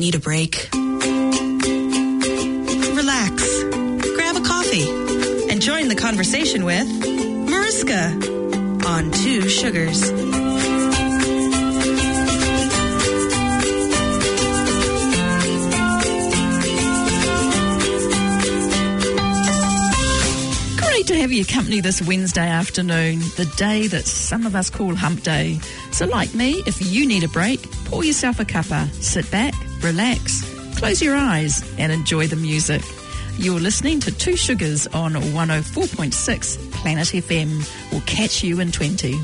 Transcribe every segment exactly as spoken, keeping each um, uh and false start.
need a break? Relax. Grab a coffee and join the conversation with Mariska on Two Sugars. To have your company this Wednesday afternoon, the day that some of us call hump day. So like me, if you need a break, pour yourself a cuppa, sit back, relax, close your eyes and enjoy the music. You're listening to Two Sugars on one oh four point six Planet F M. We'll catch you in twenty.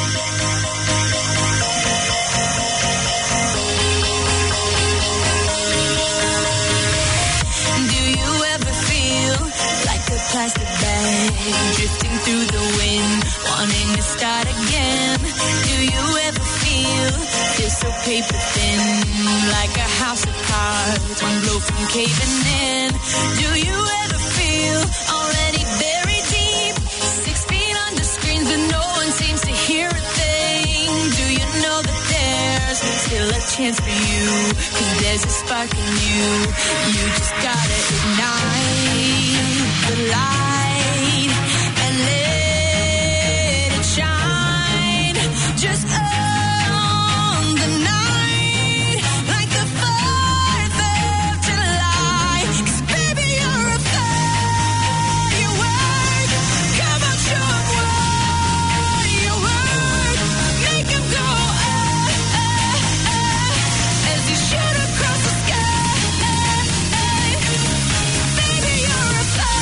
Plastic bag drifting through the wind, wanting to start again. Do you ever feel feel so paper thin, like a house of cards, one blow from caving in? Do you ever feel already buried deep, six feet under screens but no one seems to hear a thing? Do you know that there's still a chance for you, 'cause there's a spark in you, you just gotta ignite the light and let it shine just on the night, like the fourth of July. 'Cause baby, you're a firework. Come on, show 'em what you work. Make 'em go ah, ah, ah, as you shoot across the sky. Baby, you're a firework.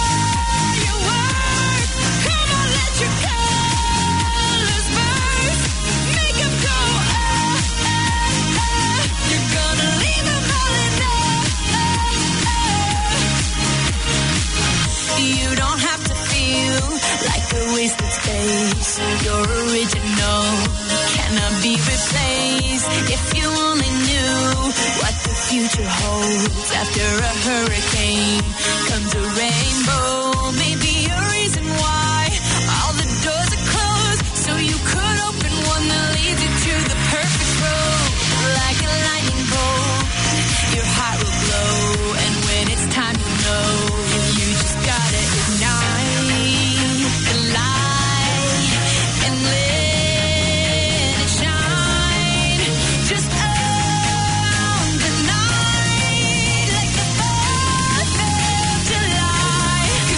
Wasted space, your original cannot be replaced. If you only knew what the future holds, after a hurricane comes a rainbow. Maybe a reason why all the doors are closed, so you could open one that leads you to the perfect road. Like a lightning bolt, your heart will glow, and when it's time to know, you just gotta ignite the light and let it shine just on the night, like the fourth of July.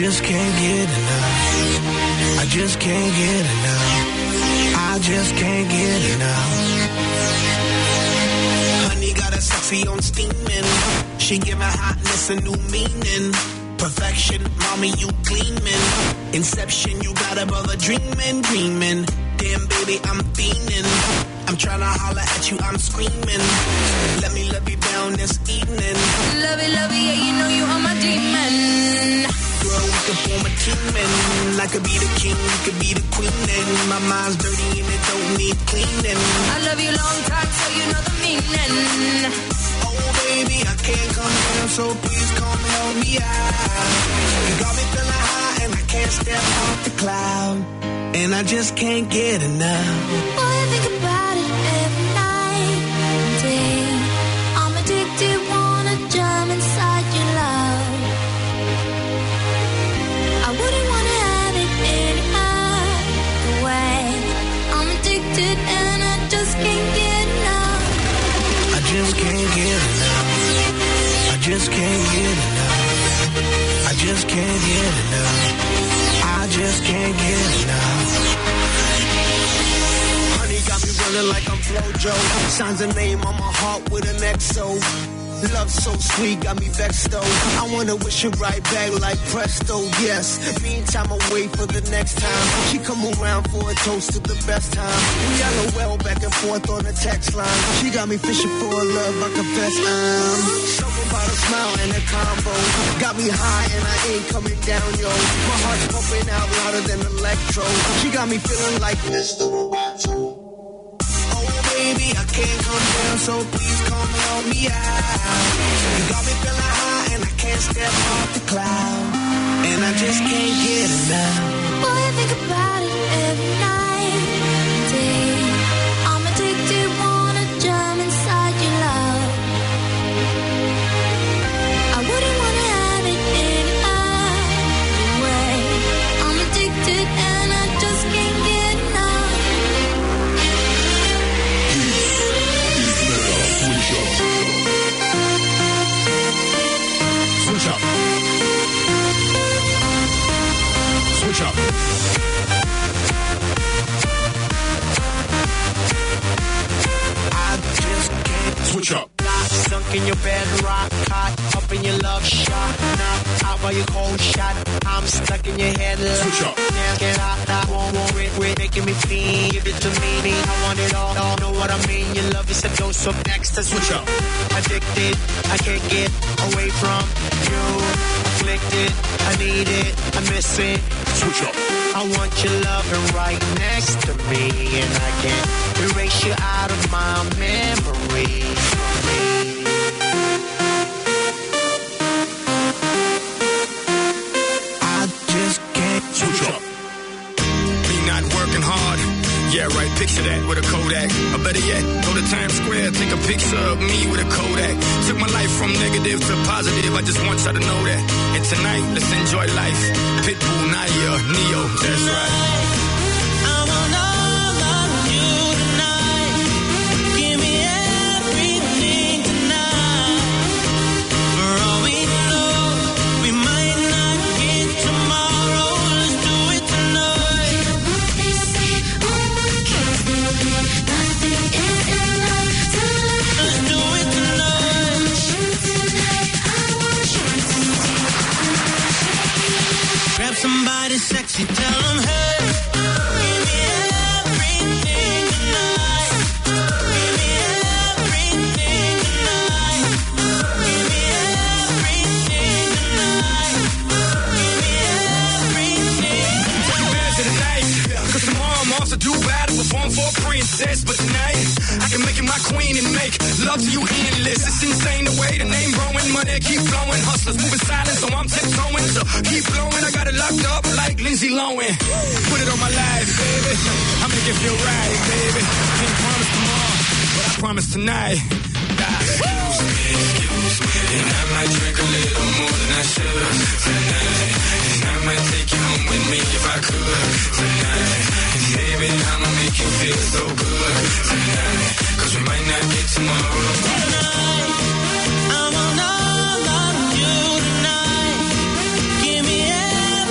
just can't get enough. I just can't get enough. I just can't get enough. Honey got a sexy on steaming. She give my hotness a new meaning. Perfection, mommy, you gleaming. Inception, you got a brother dreaming, dreaming. Damn, baby, I'm fiending. I'm trying to holler at you, I'm screaming. Let me love you down this evening. Love it, love it, yeah, you know you are my demon. Girl, we could form a team and I could be the king, you could be the queen. And my mind's dirty and it don't need cleaning. I love you long time, so you know the meaning. Oh, baby, I can't come down, so please come help me out. You got me feeling high and I can't step off the cloud. And I just can't get enough. Boy, I think about it every night and day. I'm addicted, wanna jump inside your love. I wouldn't wanna have it any other way. I'm addicted and I just can't get enough. I just can't get enough. I just can't get enough. I just can't get enough. I just can't get enough. Honey got me running like I'm Flojo. Signs a name on my heart with an X O. Love so sweet, got me vexed though. I wanna wish it right back like presto, yes. Meantime, I wait for the next time. She come around for a toast to the best time. We LOL back and forth on the text line. She got me fishing for a love, I confess I'm. Something about a smile and a combo. Got me high and I ain't coming down, yo. My heart's pumping out louder than electro. She got me feeling like Mister Roboto. Baby, I can't come down, so please come help me out. You got me feeling high and I can't step off the cloud. And I just can't get enough. Boy, I think about it every night and day. I'm addicted, wanna jump inside your love. I wouldn't wanna have it any other way. I'm addicted and I just can't get enough. Switch up. Switch up. I just can't switch up. Sunk in your bed, rock hot, up in your love shot. Now out by your cold shot, I'm stuck in your head. Switch up. Can't get out, I won't want it, it, making me feel. Give it to me, I want it all, all. Know what I mean? Your love is a dose of next to switch up. Addicted, I can't get away from you. Afflicted, I need it, I miss it. Switch up. I want your loving right next to me, and I can't erase you out of my memory. I just can't switch up. Me not working hard. Yeah, right, picture that with a Kodak. Or better yet, go to Times Square, take a picture of me with a Kodak. Took my life from negative to positive, I just want y'all to know that. And tonight, let's enjoy life. Pitbull, Naya, Neo, that's right. Somebody sexy, tell them, hey, give me everything tonight. Give me everything tonight. Give me everything tonight. Give me everything. Take it back to the night, cause tomorrow I'm off to Dubai to perform for a princess. But tonight, I can make you my queen and make love to you endless. It's insane the way the name growing, money keep flowing. Hustlers moving silent, so I'm tiptoeing. So keep blowing, I got it locked up like Lindsay Lohan. Put it on my life, baby. I make it feel right, baby. Can't promise tomorrow, but I promise tonight. Excuse me, excuse me, and I might drink a little more than I should tonight. And I might take you home with me if I could tonight. And baby, I'ma make you feel so good tonight. Cause we might not get tomorrow. Tonight, I'm on all on you tonight. Give me everything.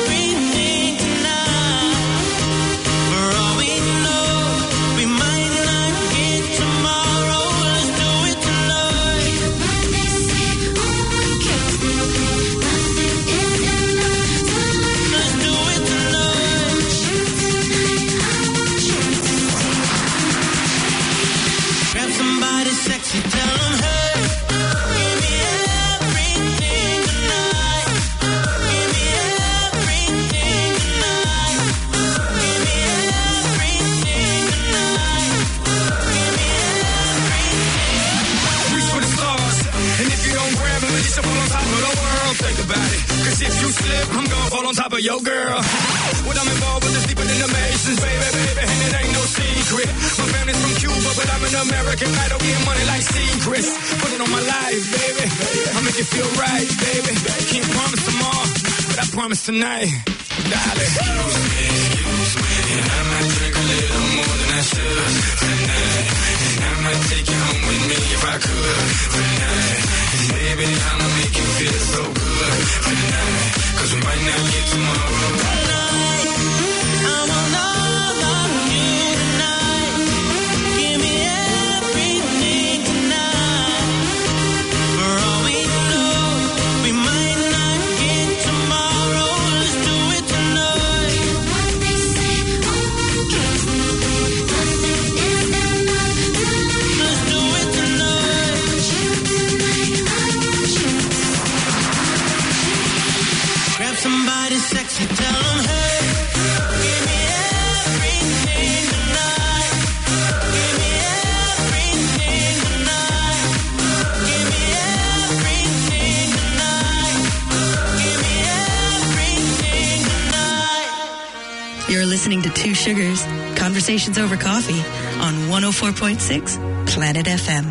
for your girl. When I'm involved with this deeper than the Masons, baby, baby, and it ain't no secret. My family's from Cuba, but I'm an American. I don't get money like secrets. Put it on my life, baby. I'll make it feel right, baby. Can't promise tomorrow, but I promise tonight, darling. Excuse me, excuse me, and I might drink a little more than I should tonight. And I might take you home with me if I could tonight. And baby, I'ma make you feel so good tonight. Cause we might not get tomorrow. Tonight, I want all of you tonight. Give me everything tonight. For all we know, we might not get tomorrow. Let's do it tonight. What they say, let's do it tonight. Grab somebody sexy, tell them, hey, give me everything tonight. Give me everything tonight. Give me everything tonight. Give me everything tonight. You're listening to Two Sugars, Conversations Over Coffee on one oh four point six Planet F M.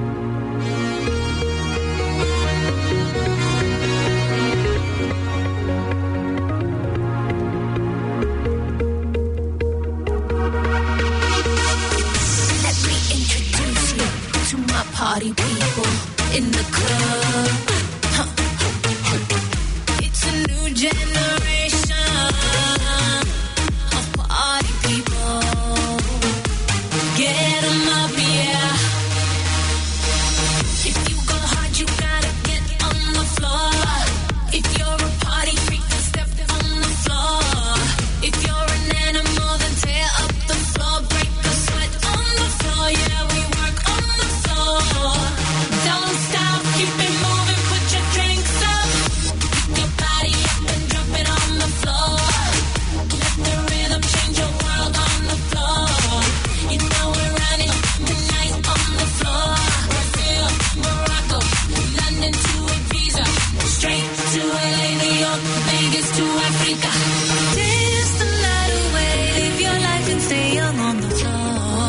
Let me introduce you to my party people in the club. Huh. It's a new generation of party people. Get 'em up, yeah. If you go hard, you gotta get on the floor. If you're a party freak, then step on the floor. If you're an animal, then tear up the floor. Break a sweat on the floor, yeah, we work on the floor. Don't stop, keep it moving, put your drinks up. Pick your body up and drop it on the floor. Let the rhythm change your world on the floor. You know we're running the night on the floor. Brazil, Morocco, London to Ibiza, straight to L A, New York, Vegas to Africa. Dance the night away, live your life and stay young on the floor.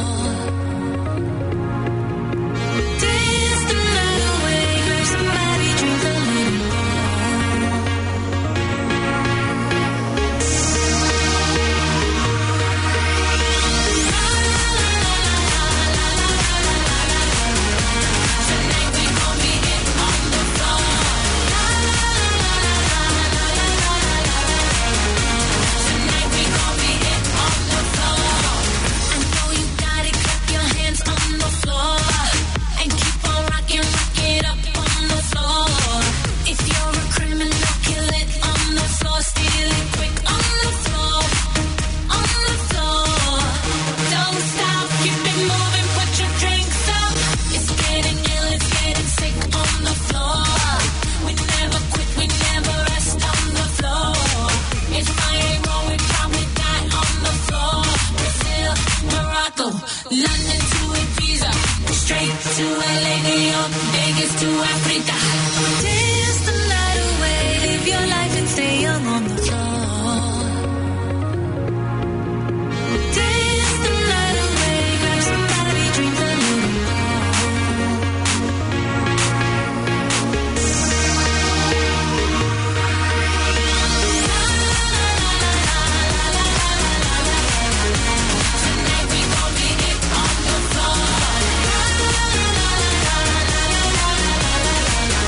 Dance the night away, grab somebody, drink a little Tonight we gon' be hit on the floor. Tonight we gon' be hit on the floor. I know you got it, clap your hands on the floor. And keep on rocking, rock it up on the floor. If you're a criminal, kill it on the floor. Steal it quick on the floor. On the floor. Don't stop, keep it moving, put your drinks up. It's getting ill, it's getting sick on the floor. We never quit, we never rest on the floor. If I ain't wrong, we probably die on the floor. Brazil, Morocco, London to Ibiza, straight to L A, New York, Vegas to Africa. Dance the night away, live your life and stay young on the floor. Dance the night away, grab somebody, drink a little Tonight we gon' be hit on the floor.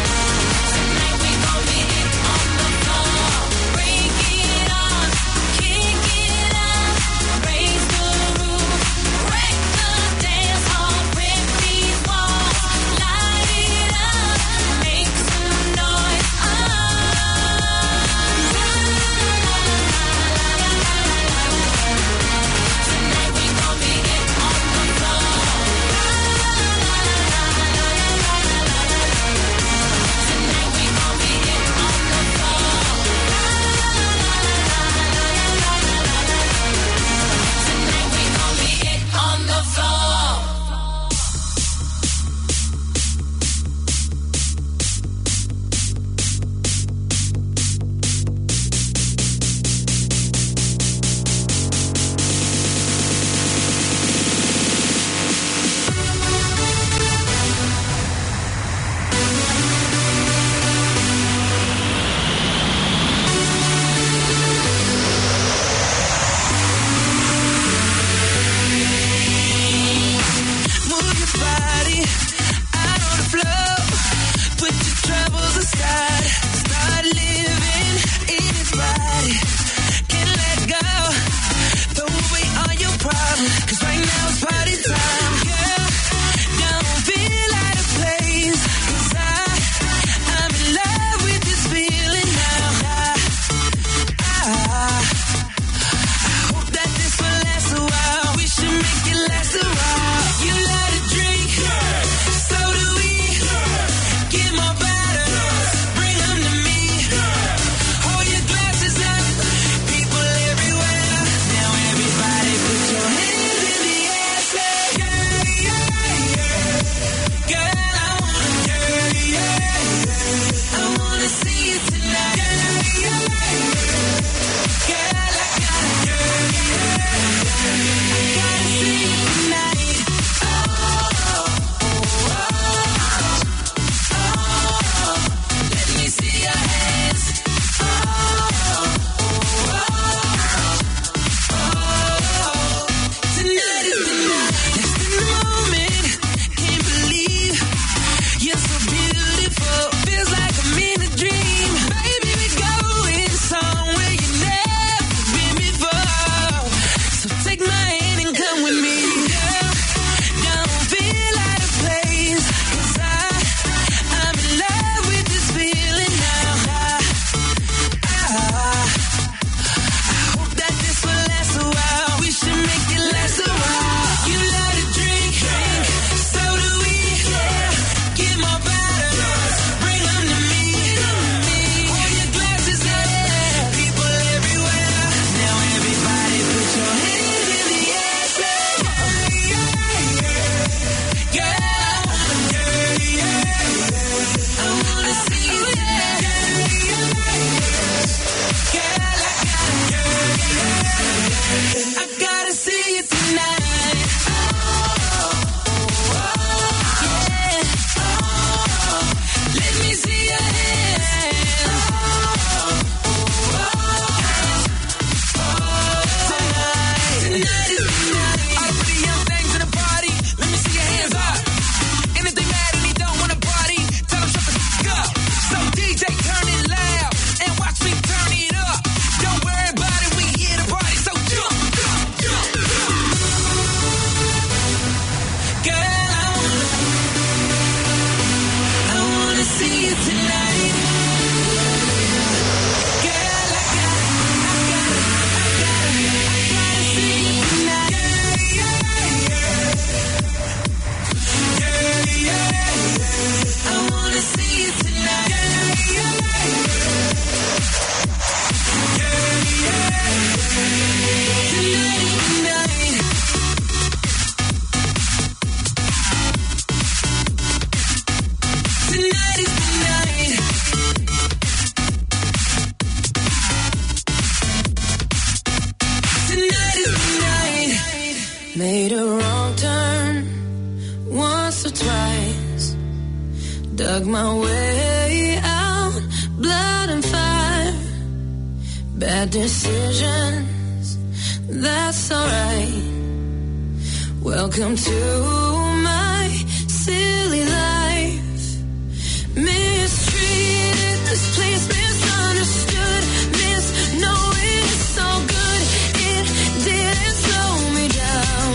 Made a wrong turn once or twice. Dug my way out, blood and fire. Bad decisions, that's alright. Welcome to my silly life. Mistreated, this place misunderstood. Miss knowing it's so good, it didn't slow me down.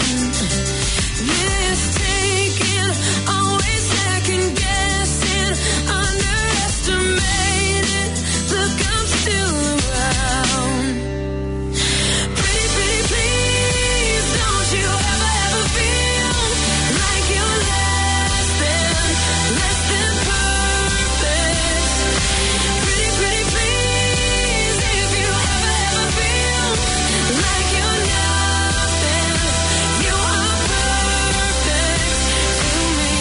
Mistaken, always second guessing, underestimated. Look, I'm still around. Pretty, pretty, please, don't you ever, ever feel like you're less than, less than perfect. Pretty, pretty, please, if you ever, ever feel like you're nothing, you are perfect to me.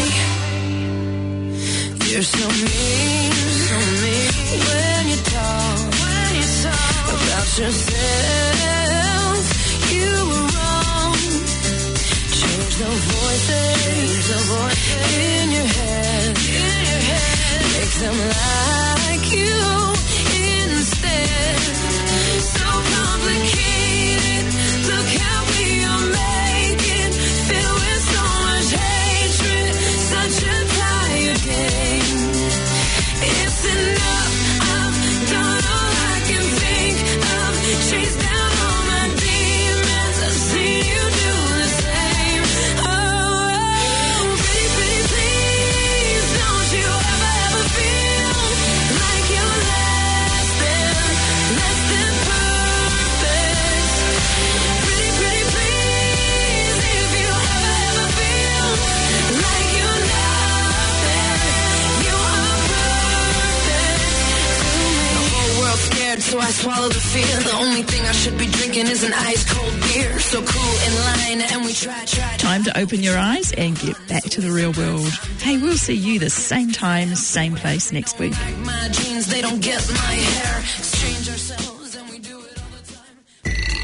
You're so mean, so mean when you talk, when you talk about yourself. You were wrong. Change the voices, the voices in your head, in your head. Make them like you instead. So complicated. Look how we are making, filled with so much hatred. Such a tired game. It's enough. I've done all I can think of. Chase down all my demons. I've seen you do the same. Oh, pretty, pretty, please, don't you ever, ever feel like you're less than, less than perfect. Pretty, pretty, please, if you ever, ever feel like you're nothing, you are perfect to me. The whole world's scared, so I swallow the fear. The only thing I should be drinking is an ice cold beer. So cool in line, and we try, try. Time to open your eyes and get back to the real world. Hey, we'll see you the same time, same place next week. My jeans, they don't get my hair. Strange